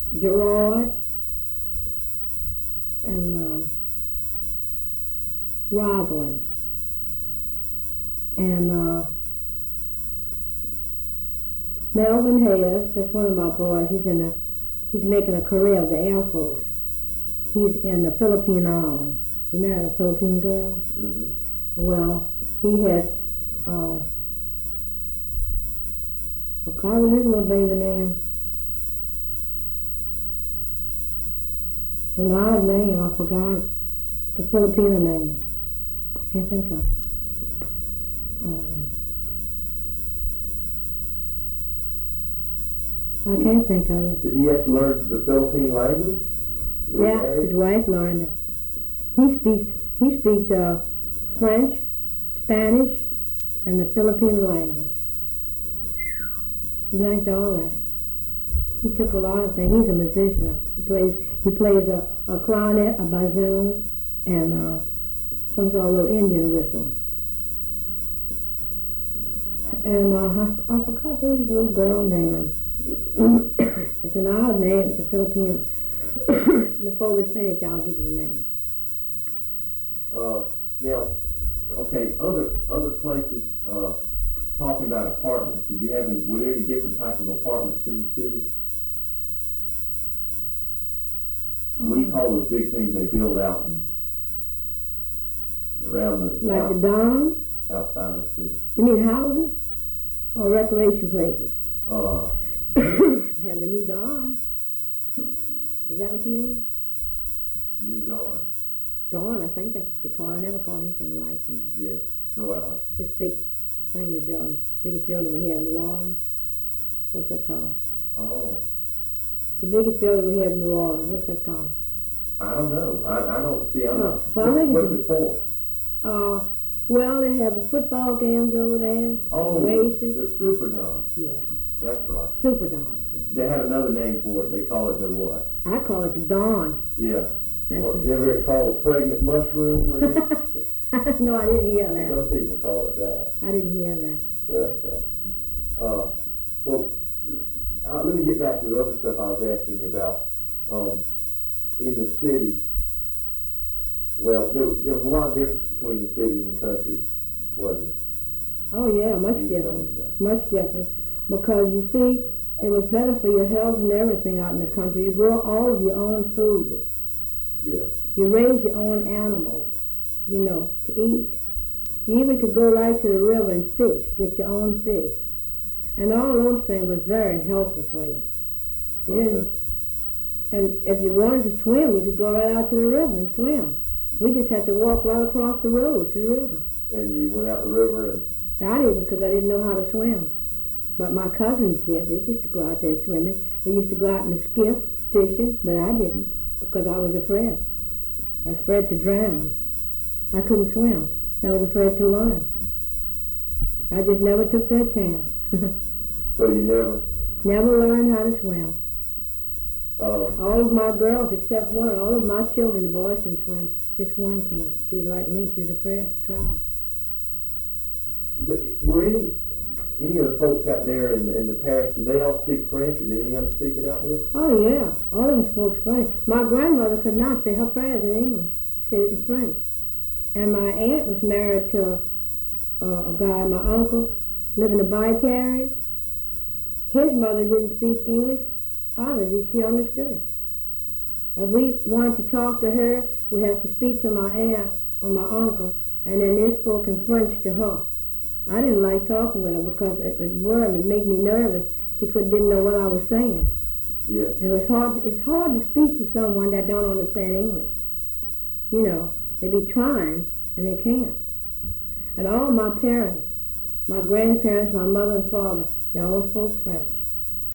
Gerard, and Rosalind. And Melvin Hayes, that's one of my boys. He's making a career of the Air Force. He's in the Philippine Islands. He married a Philippine girl. Mm-hmm. Well, he has, what was his little baby name? It's an odd name, I forgot. It's a Filipino name. I can't think of it. I can't think of it. Did he have to learn the Philippine language? Yeah, his wife learned it. He speaks French, Spanish, and the Filipino language. He learned all that. He took a lot of things. He's a musician. He plays a clarinet, a bassoon, and some sort of little Indian whistle. And I forgot his little girl name. It's an odd name. It's a Filipino. Before we finish, I'll give you the name. Now, okay, other places, talking about apartments, were there any different type of apartments in the city? What do you call those big things they build out around the... Like the Don? Outside of the city. You mean houses? Or recreation places? We have the New Dawn. Is that what you mean? New Dawn. Dawn, I think that's what you call it. I never call anything right, you know. Yes. Well, This big thing we build, biggest building we have in New Orleans. What's that called? oh, The biggest building we have in New Orleans. What's that called? I don't know. I don't see. I'm not. Well, I think what's it for? Well, they have the football games over there. Oh, races. the Superdome. Yeah, That's right. Superdome. They have another name for it. They call it the what? I call it the Dawn. Yeah. That's Or you ever call it a pregnant mushroom? Or No, I didn't hear that. some people call it that. I didn't hear that. Well, let me get back to the other stuff I was asking you about. In the city, well, there was a lot of difference between the city and the country, wasn't it? Oh yeah, much You different. told me that. Much different. Because you see, it was better for your health and everything out in the country. You grow all of your own food. Yeah. You raise your own animals, you know, to eat. You even could go right to the river and fish, get your own fish. And all those things was very healthy for you. You didn't, and if you wanted to swim, you could go right out to the river and swim. We just had to walk right across the road to the river. And you went out the river and... I didn't, because I didn't know how to swim. But my cousins did. They used to go out there swimming. They used to go out in the skiff fishing, but I didn't, because I was afraid. I was afraid to drown. I couldn't swim. I was afraid to learn. I just never took that chance. So you never... Never learned how to swim. Um, All of my girls, except one, all of my children, the boys can swim. Just one can't. She's like me. She's afraid to try. were any of the folks out there in the parish, did they all speak French, or did any of them speak it out there? Oh, yeah. All of them spoke French. My grandmother could not say her prayers in English. She said it in French. And my aunt was married to a guy, my uncle, living in a Bight area. His mother didn't speak English either. She understood it. If we wanted to talk to her, we had to speak to my aunt or my uncle, and then they spoke in French to her. I didn't like talking with her because it would worry me, make me nervous. She didn't know what I was saying. Yeah. It's hard to speak to someone that don't understand English. You know, they be trying and they can't. And all my parents, my grandparents, my mother and father, they all spoke French.